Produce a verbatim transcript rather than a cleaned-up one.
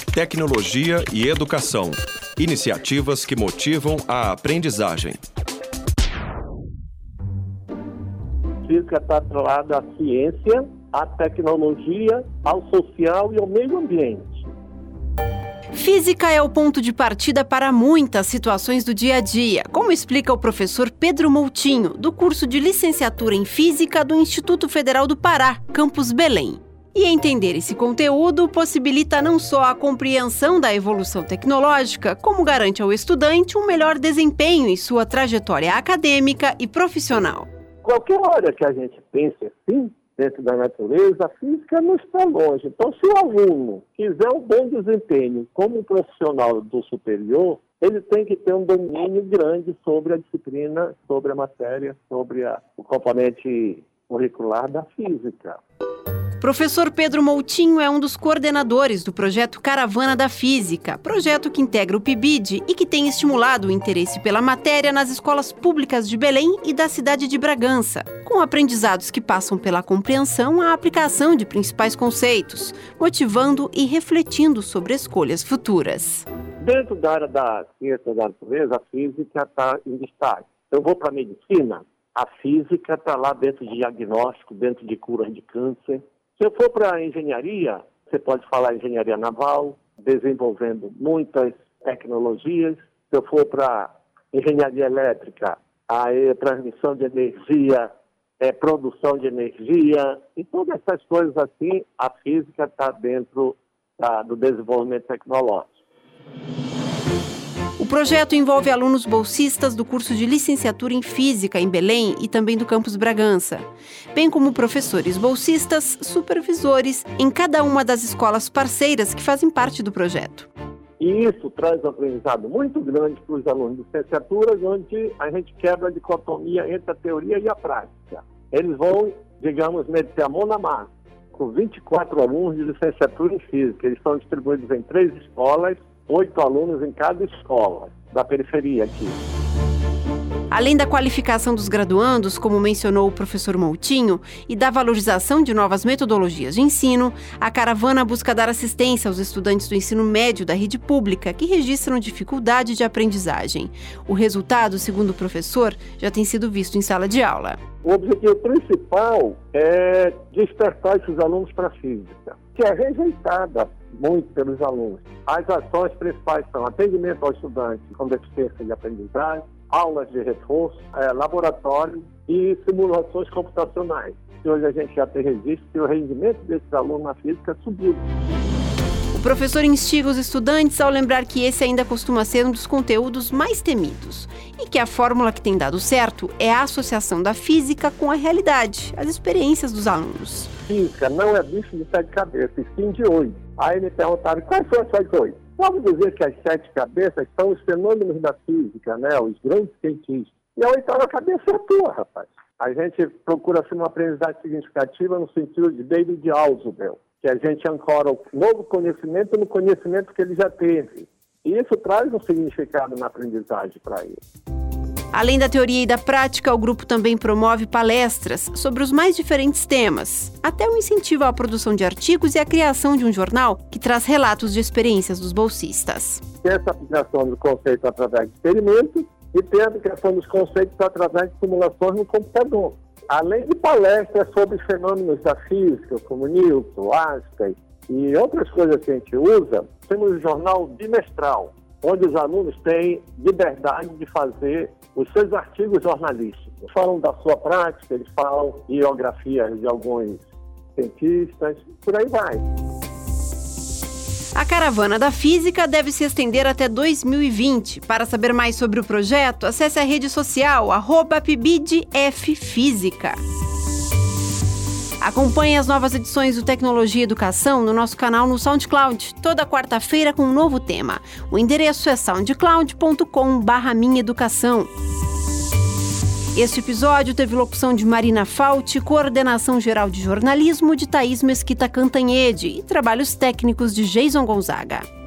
Tecnologia e educação. Iniciativas que motivam a aprendizagem. Física está atrelada à ciência, à tecnologia, ao social e ao meio ambiente. Física é o ponto de partida para muitas situações do dia a dia, como explica o professor Pedro Moutinho, do curso de licenciatura em Física do Instituto Federal do Pará, campus Belém. E entender esse conteúdo possibilita não só a compreensão da evolução tecnológica, como garante ao estudante um melhor desempenho em sua trajetória acadêmica e profissional. Qualquer hora que a gente pense assim, dentro da natureza, a física não está longe. Então, se o aluno quiser um bom desempenho como um profissional do superior, ele tem que ter um domínio grande sobre a disciplina, sobre a matéria, sobre a, o componente curricular da física. Professor Pedro Moutinho é um dos coordenadores do projeto Caravana da Física, projeto que integra o P I B I D e que tem estimulado o interesse pela matéria nas escolas públicas de Belém e da cidade de Bragança, com aprendizados que passam pela compreensão à aplicação de principais conceitos, motivando e refletindo sobre escolhas futuras. Dentro da área da ciência da natureza, a física está em destaque. Eu vou para a medicina, a física está lá dentro de diagnóstico, dentro de curas de câncer. Se eu for para a engenharia, você pode falar engenharia naval, desenvolvendo muitas tecnologias. Se eu for para engenharia elétrica, a transmissão de energia, é, produção de energia, e todas essas coisas assim, a física está dentro da, do desenvolvimento tecnológico. O projeto envolve alunos bolsistas do curso de licenciatura em Física em Belém e também do campus Bragança, bem como professores bolsistas, supervisores em cada uma das escolas parceiras que fazem parte do projeto. E isso traz um aprendizado muito grande para os alunos de licenciaturas, onde a gente quebra a dicotomia entre a teoria e a prática. Eles vão, digamos, meter a mão na massa, com vinte e quatro alunos de licenciatura em Física. Eles são distribuídos em três escolas, oito alunos em cada escola da periferia aqui. Além da qualificação dos graduandos, como mencionou o professor Moutinho, e da valorização de novas metodologias de ensino, a caravana busca dar assistência aos estudantes do ensino médio da rede pública que registram dificuldade de aprendizagem. O resultado, segundo o professor, já tem sido visto em sala de aula. O objetivo principal é despertar esses alunos para a física, que é rejeitada muito pelos alunos. As ações principais são atendimento ao estudante com deficiência de aprendizagem, aulas de reforço, é, laboratório e simulações computacionais. E hoje a gente já tem registro que o rendimento desses alunos na física subiu. O professor instiga os estudantes ao lembrar que esse ainda costuma ser um dos conteúdos mais temidos e que a fórmula que tem dado certo é a associação da física com a realidade, as experiências dos alunos. Física não é bicho de sete cabeças, e sim de oito. Aí me perguntaram, quais são as sete oito? Vamos dizer que as sete cabeças são os fenômenos da física, né? Os grandes cientistas. E a oitava cabeça é a tua, rapaz. A gente procura assim, uma aprendizagem significativa no sentido de David Ausubel, que a gente ancora o novo conhecimento no conhecimento que ele já teve. E isso traz um significado na aprendizagem para ele. Além da teoria e da prática, o grupo também promove palestras sobre os mais diferentes temas, até o incentivo à produção de artigos e a criação de um jornal que traz relatos de experiências dos bolsistas. Tem essa aplicação do conceito através de experimentos e tem a aplicação dos conceitos através de simulações no computador. Além de palestras sobre fenômenos da física, como Newton, Einstein e outras coisas que a gente usa, temos um jornal bimestral, onde os alunos têm liberdade de fazer os seus artigos jornalísticos. Falam da sua prática, eles falam biografias de alguns cientistas, por aí vai. A Caravana da Física deve se estender até dois mil e vinte. Para saber mais sobre o projeto, acesse a rede social arroba P I B I D F Física. Acompanhe as novas edições do Tecnologia e Educação no nosso canal no SoundCloud, toda quarta-feira com um novo tema. O endereço é soundcloud ponto com barra minha educação. Este episódio teve locução de Marina Fauti, coordenação geral de jornalismo de Thaís Mesquita Cantanhede e trabalhos técnicos de Jason Gonzaga.